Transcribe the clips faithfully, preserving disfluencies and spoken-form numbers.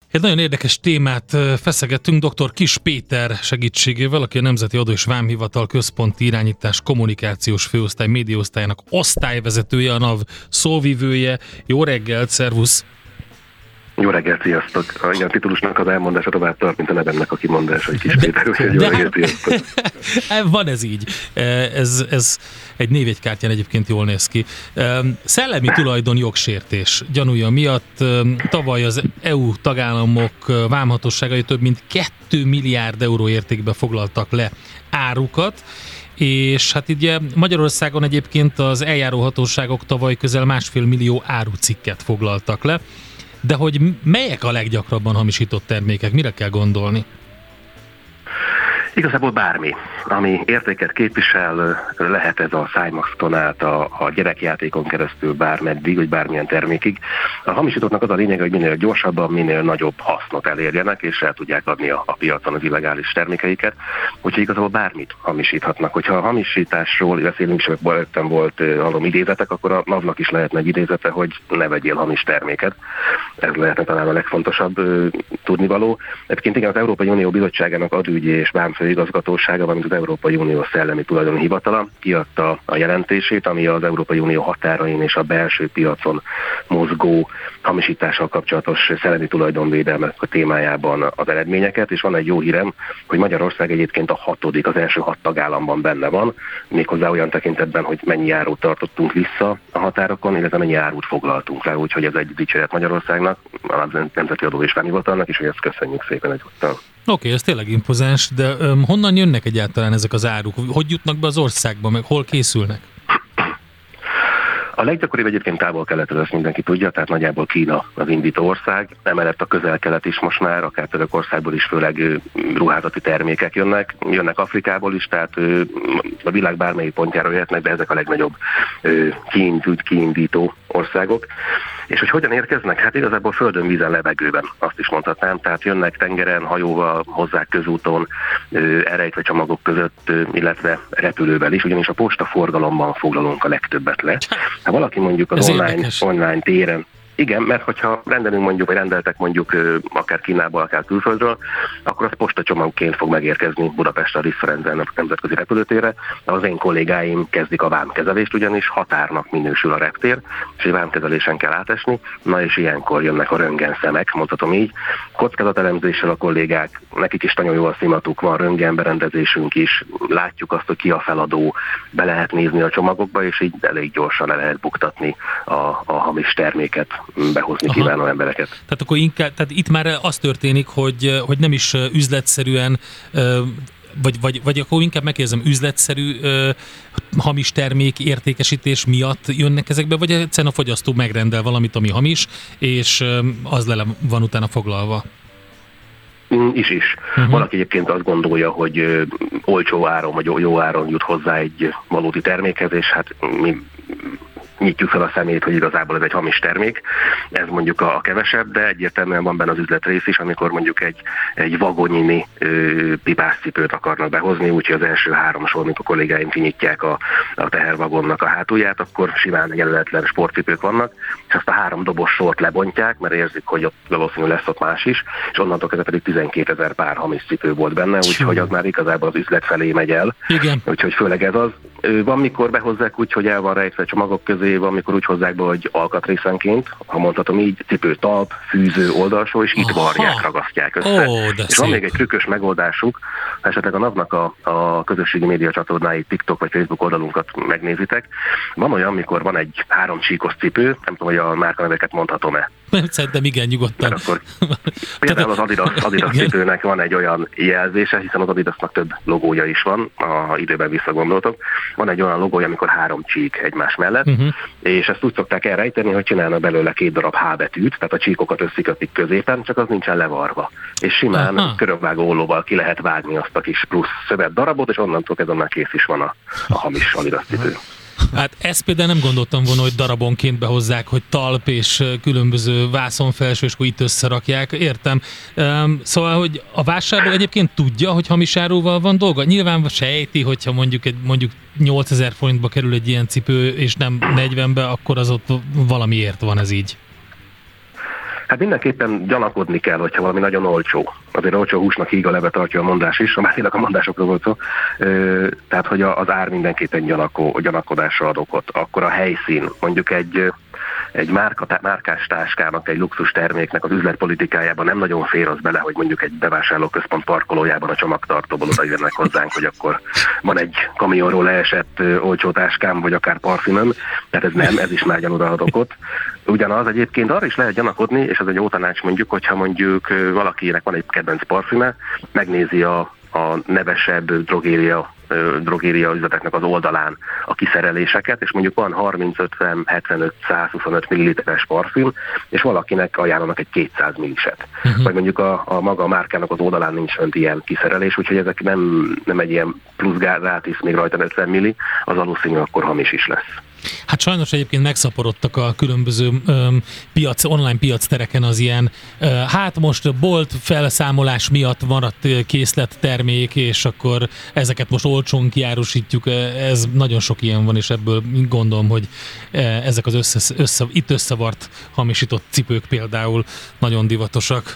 Egy nagyon érdekes témát feszegettünk dr. Kiss Péter segítségével, aki a Nemzeti Adó és Vámhivatal Központi Irányítás Kommunikációs Főosztály médiaosztályának osztályvezetője, a NAV szóvivője. Jó reggelt, szervusz! Jó reggelt, sziasztok! Igen, a titulusnak az elmondása tovább tart, mint a nevemnek a kimondása, hogy Kiss Péter, úgyhogy jó reggelt, sziasztok! Van ez így. Ez, ez egy névjegykártyán egyébként jól néz ki. Szellemi tulajdon jogsértés gyanúja miatt tavaly az é u tagállamok vámhatóságai több mint két milliárd euró értékben foglaltak le árukat, és hát ugye Magyarországon egyébként az eljáró hatóságok tavaly közel másfél millió árucikket foglaltak le. De hogy melyek a leggyakrabban hamisított termékek? Mire kell gondolni? Igazából bármi, ami értéket képvisel, lehet ez a Cymaxton át a, a gyerekjátékon keresztül bármeddig, vagy bármilyen termékig. A hamisítottnak az a lényeg, hogy minél gyorsabban, minél nagyobb hasznot elérjenek, és el tudják adni a, a piacon az illegális termékeiket. Úgyhogy igazából bármit hamisíthatnak. Hogyha a hamisításról beszélünk, és előttem volt hallom idézetek, akkor a NAV-nak is lehetne egy idézete, hogy ne vegyél hamis terméket. Ez lehetne talán a legfontosabb uh, tudnivaló. Egyébként igen, az Európai Unió Bizottságának adóügyi és vámfőigazgatósága, valamint az Európai Unió Szellemi Tulajdoni Hivatala kiadta a jelentését, ami az Európai Unió határain és a belső piacon mozgó hamisítással kapcsolatos szellemi tulajdonvédelmek a témájában az eredményeket, és van egy jó hírem, hogy Magyarország egyébként a hatodik, az első hat tagállamban benne van, méghozzá olyan tekintetben, hogy mennyi árut tartottunk vissza a határokon, illetve mennyi árut foglaltunk le, úgyhogy ez egy dicséret Magyarországnak, a Nemzeti Adó és Vámhivatalnak, és hogy ezt köszönjük szépen egyúttal. Oké, okay, ez tényleg impozáns, de um, honnan jönnek egyáltalán ezek az áruk? Hogy jutnak be az országba, meg hol készülnek? A leggyakoribb egyébként távol-keletről, ezt mindenki tudja, tehát nagyjából Kína az indító ország, emellett a közel-kelet is most már, akár Törökországból is főleg ruházati termékek jönnek, jönnek Afrikából is, tehát a világ bármelyik pontjáról jöhetnek, de ezek a legnagyobb kiindító országok. És hogy hogyan érkeznek? Hát igazából földön, vízen, levegőben, azt is mondhatnám. Tehát jönnek tengeren, hajóval, hozzák közúton, elrejtve csomagok között, illetve repülővel is, ugyanis a postaforgalomban foglalunk a legtöbbet le. Ha valaki mondjuk az online, online téren, igen, mert hogyha rendelünk mondjuk, vagy rendeltek mondjuk akár Kínából, akár külföldről, akkor az postacsomagként fog megérkezni Budapestre, a Risza nemzetközi repülőtérre. Az én kollégáim kezdik a vámkezelést, ugyanis határnak minősül a reptér, és egy vámkezelésen kell átesni. Na és ilyenkor jönnek a röntgenszemek, mondhatom így. Kockázatelemzéssel a kollégák, nekik is nagyon jó a szimatuk, van röntgenberendezésünk is, látjuk azt, hogy ki a feladó, be lehet nézni a csomagokba, és így elég gyorsan le lehet buktatni a, a hamis terméket, behozni Aha. kívánó embereket. Tehát akkor inkább, tehát itt már az történik, hogy, hogy nem is üzletszerűen, vagy, vagy, vagy akkor inkább megkérdezem, üzletszerű hamis termék értékesítés miatt jönnek ezekbe, vagy egyszerűen a fogyasztó megrendel valamit, ami hamis, és az le van utána foglalva? Is is. Uh-huh. Valaki egyébként azt gondolja, hogy olcsó áron, vagy jó áron jut hozzá egy valódi termékhez, és hát mi nyitjuk fel a szemét, hogy igazából ez egy hamis termék, ez mondjuk a kevesebb, de egyértelműen van benne az üzletrész is, amikor mondjuk egy, egy vagonyini ö, pipászcipőt akarnak behozni, úgyhogy az első három sor, amikor kollégáim kinyitják a, a tehervagonnak a hátulját, akkor simán jelöletlen sportcipők vannak, és azt a három dobos sort lebontják, mert érzik, hogy ott valószínűleg lesz ott más is, és onnantól kezdve pedig tizenkétezer pár hamis cipő volt benne, úgyhogy az már igazából az üzlet felé megy el. Igen. Úgyhogy főleg ez az. Van, mikor behozzák úgy, hogy el van rejtve csomagok közé, van, mikor úgy hozzák be, hogy alkatrészenként, ha mondhatom így, cipő talp, fűző oldalsó, és itt varják, ragasztják össze. Ó, és szép. Van még egy trükkös megoldásuk, ha esetleg a NAV-nak a, a közösségi média csatornái, TikTok vagy Facebook oldalunkat megnézitek. Van olyan, mikor van egy három csíkos cipő, nem tudom, hogy a márkaneveket mondhatom-e. Szerintem igen, nyugodtan. Akkor, például az Adidas, Adidas cipőnek van egy olyan jelzése, hiszen az Adidasnak több logója is van, ha időben visszagondoltok. Van egy olyan logója, amikor három csík egymás mellett, uh-huh. és ezt úgy szokták elrejteni, hogy csinálnak belőle két darab H betűt, tehát a csíkokat összekötik középen, csak az nincsen levarva. És simán uh-huh. körömvágó ollóval ki lehet vágni azt a kis plusz szövet darabot, és onnantól kezdve már kész is van a, a hamis Adidas cipő. Hát ezt például nem gondoltam volna, hogy darabonként behozzák, hogy talp és különböző vászonfelső, és akkor itt összerakják. Értem. Szóval, hogy a vásárló egyébként tudja, hogy hamis áruval van dolga? Nyilván sejti, hogyha mondjuk, egy, mondjuk nyolcezer forintba kerül egy ilyen cipő, és nem negyvenbe, akkor az ott valamiért van ez így. Hát mindenképpen gyanakodni kell, hogyha valami nagyon olcsó. Azért olcsó húsnak híg a leve, tartja a mondás is, a másinak a mondásokról volt szó. Tehát, hogy az ár mindenképpen gyanakó, gyanakodásra ad okot. Akkor a helyszín, mondjuk egy egy márka, márkás táskának, egy luxus terméknek az üzletpolitikájában nem nagyon fér az bele, hogy mondjuk egy bevásárlóközpont parkolójában a csomagtartóból oda jönnek hozzánk, hogy akkor van egy kamionról leesett olcsó táskám, vagy akár parfümöm, tehát ez nem, ez is már gyanúra ad okot. Ugyanaz egyébként arra is lehet gyanakodni, és ez egy jó tanács mondjuk, hogyha mondjuk valakinek van egy kedvenc parfüme, megnézi a, a nevesebb drogéria drogéria üzleteknek az oldalán a kiszereléseket, és mondjuk van harminc, ötven, hetvenöt, százhuszonöt milliliteres parfüm, és valakinek ajánlanak egy kétszáz milliset. Uh-huh. Vagy mondjuk a, a maga a márkának az oldalán nincs fönt ilyen kiszerelés, úgyhogy ezek nem, nem egy ilyen plusz grátis még rajta ötven milli, az valószínű akkor hamis is lesz. Hát sajnos egyébként megszaporodtak a különböző um, piac, online piactereken az ilyen, uh, hát most bolt felszámolás miatt maradt készlettermék, és akkor ezeket most olcsón kiárusítjuk, ez nagyon sok ilyen van, és ebből gondolom, hogy ezek az össze, össze, itt összevart hamisított cipők például nagyon divatosak.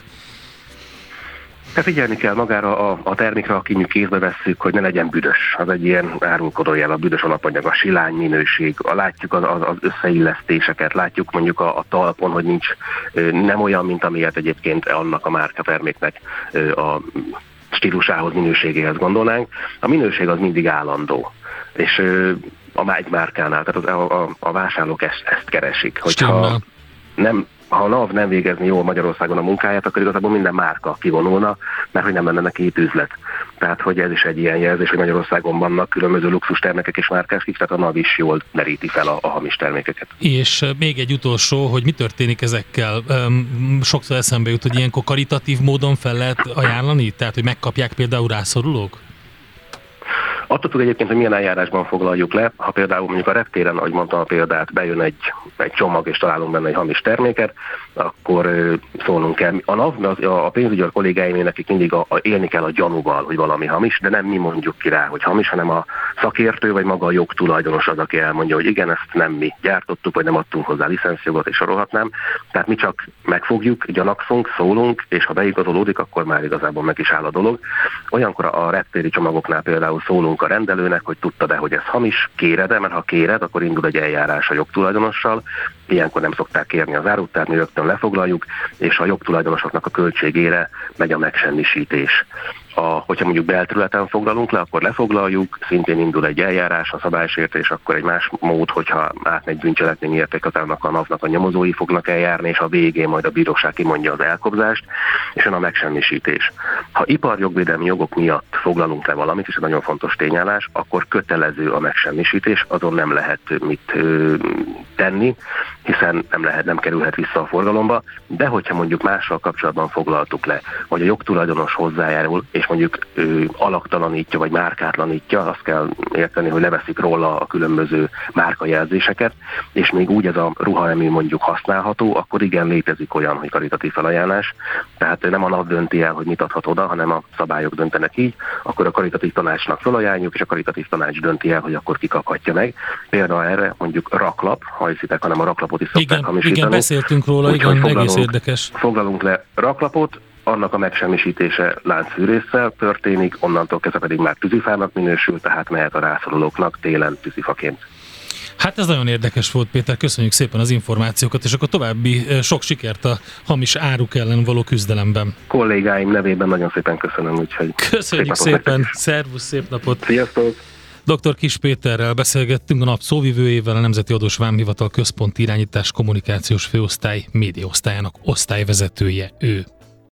Te figyelni kell magára a, a termékre, aki mi kézbe vesszük, hogy ne legyen büdös. Az egy ilyen árulkodójel, a büdös alapanyag, a silány minőség, a, látjuk az, az, az összeillesztéseket, látjuk mondjuk a, a talpon, hogy nincs nem olyan, mint amilyet egyébként annak a márka terméknek a stílusához, minőségéhez gondolnánk. A minőség az mindig állandó. És a egy márkánál, tehát a, a, a vásárlók ezt, ezt keresik. Hogyha nem Ha a NAV nem végezni jól Magyarországon a munkáját, akkor igazából minden márka kivonulna, mert hogy nem lenne neki itt üzlet. Tehát, hogy ez is egy ilyen jelzés, hogy Magyarországon vannak különböző luxus termékek és márkáskik, tehát a NAV is jól meríti fel a, a hamis termékeket. És még egy utolsó, hogy mi történik ezekkel? Sokszor eszembe jut, hogy ilyenkor karitatív módon fel lehet ajánlani? Tehát, hogy megkapják például rászorulók? Attól függ egyébként, hogy milyen eljárásban foglaljuk le. Ha például mondjuk a reptéren, ahogy mondtam a példát, bejön egy, egy csomag, és találunk benne egy hamis terméket, akkor ö, szólnunk kell. A NAV, a pénzügyi kollégáim, nekik mindig a, a, élni kell a gyanúval, hogy valami hamis, de nem mi mondjuk ki rá, hogy hamis, hanem a szakértő, vagy maga a jogtulajdonos az, aki elmondja, hogy igen, ezt nem mi gyártottuk, vagy nem adtunk hozzá licenszjogot, és sorolhatnám. Tehát mi csak megfogjuk, gyanakszunk, szólunk, és ha beigazolódik, akkor már igazából meg is áll a dolog. Olyankor a reptéri csomagoknál például szólunk a rendelőnek, hogy tudta-e, hogy ez hamis, kéred-e, mert ha kéred, akkor indul egy eljárás a jogtulajdonossal. Ilyenkor nem szokták kérni az árut, tehát mi rögtön lefoglaljuk, és a jogtulajdonosoknak a költségére megy a megsemmisítés. A, hogyha mondjuk belterületen foglalunk le, akkor lefoglaljuk, szintén indul egy eljárás, a szabálysértés, akkor egy más mód, hogyha átmegy bűncselekmény értékhatárnak, a NAV-nak a nyomozói fognak eljárni, és a végén majd a bíróság kimondja az elkobzást, és jön a megsemmisítés. Ha iparjogvédelmi jogok miatt foglalunk le valamit, és ez nagyon fontos tényállás, akkor kötelező a megsemmisítés, azon nem lehet mit ö, tenni, hiszen nem lehet, nem kerülhet vissza a forgalomba, de hogyha mondjuk mással kapcsolatban foglaltuk le, hogy a jogtulajdonos hozzájárul, és mondjuk ő alaktalanítja, vagy márkátlanítja, azt kell érteni, hogy leveszik róla a különböző márkajelzéseket, és még úgy ez a ruhanemű mondjuk használható, akkor igen, létezik olyan, hogy karitatív felajánlás, tehát nem a NAV dönti el, hogy mit adhat oda, hanem a szabályok döntenek így, akkor a karitatív tanácsnak felajánljuk, és a karitatív tanács dönti el, hogy akkor kikaphatja meg. Például erre mondjuk raklap, ha hiszitek, hanem a raklapot is szokták igen, hamisítani. Igen, beszéltünk róla, úgy, igen, egész érdekes. Foglalunk le raklapot, annak a megsemmisítése láncfűrésszel történik, onnantól kezdve pedig már tűzifának minősül, tehát mehet a rászorulóknak télen tűzifaként. Hát ez nagyon érdekes volt, Péter, köszönjük szépen az információkat, és akkor további sok sikert a hamis áruk ellen való küzdelemben. Kollégáim nevében nagyon szépen köszönöm, úgyhogy köszönjük szép szépen, szervusz, szép napot! Sziasztok! doktor Kiss Péterrel beszélgettünk, a nap szóvivőjével, a Nemzeti Adós Vámhivatal Központi Irányítás Kommunikációs Főosztály médiaosztályának osztályvezetője ő.